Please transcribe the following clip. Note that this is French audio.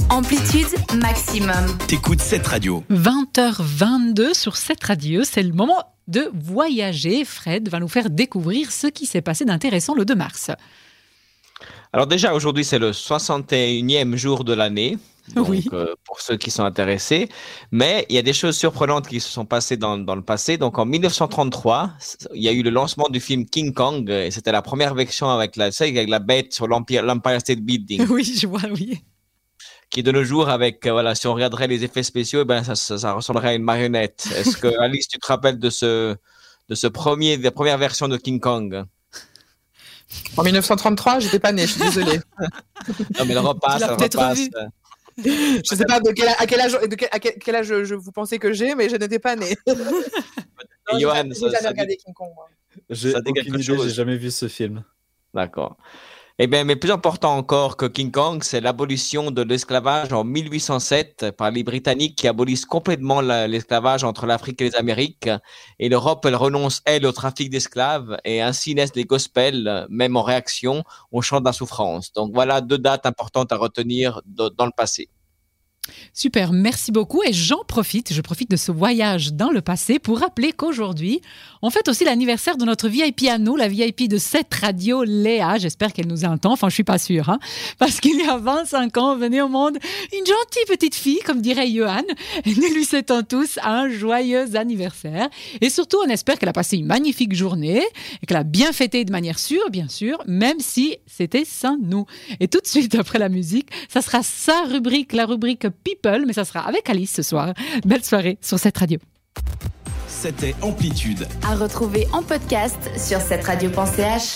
Amplitude maximum. T'écoutes cette radio. 20h22 sur cette radio, c'est le moment de voyager. Fred va nous faire découvrir ce qui s'est passé d'intéressant le 2 mars. Alors déjà, aujourd'hui, c'est le 61e jour de l'année. Donc, Oui. Pour ceux qui sont intéressés. Mais il y a des choses surprenantes qui se sont passées dans le passé. Donc, en 1933, il y a eu le lancement du film King Kong. Et c'était la première version avec la bête sur l'Empire State Building. Oui, je vois, oui. Qui de nos jours, avec, si on regarderait les effets spéciaux, ça ressemblerait à une marionnette. Est-ce que, Alice, tu te rappelles de la première version de King Kong? En 1933, j'étais pas né, je suis désolée. Non, mais elle repasse. Revu. Je sais pas à quel âge vous pensez que j'ai, mais je n'étais pas né. Et Johan, j'ai jamais regardé King Kong, moi. J'ai Ça dit aucune quelque idée, chose. j'ai jamais vu ce film. D'accord. Eh bien, mais plus important encore que King Kong, c'est l'abolition de l'esclavage en 1807 par les Britanniques qui abolissent complètement l'esclavage entre l'Afrique et les Amériques. Et l'Europe, elle renonce, elle, au trafic d'esclaves. Et ainsi naissent des gospels, même en réaction au chant de la souffrance. Donc voilà 2 dates importantes à retenir dans le passé. Super, merci beaucoup. Et je profite de ce voyage dans le passé pour rappeler qu'aujourd'hui, on fête aussi l'anniversaire de notre VIP à nous, la VIP de cette radio, Léa. J'espère qu'elle nous entend, enfin je suis pas sûre, parce qu'il y a 25 ans, venait au monde une gentille petite fille, comme dirait Johan. Et nous lui souhaitons tous un joyeux anniversaire. Et surtout, on espère qu'elle a passé une magnifique journée et qu'elle a bien fêté de manière sûre, bien sûr, même si c'était sans nous. Et tout de suite, après la musique, ça sera sa rubrique, la rubrique People, mais ça sera avec Alice ce soir. Belle soirée sur cette radio. C'était Amplitude. À retrouver en podcast sur cetteradio.ch.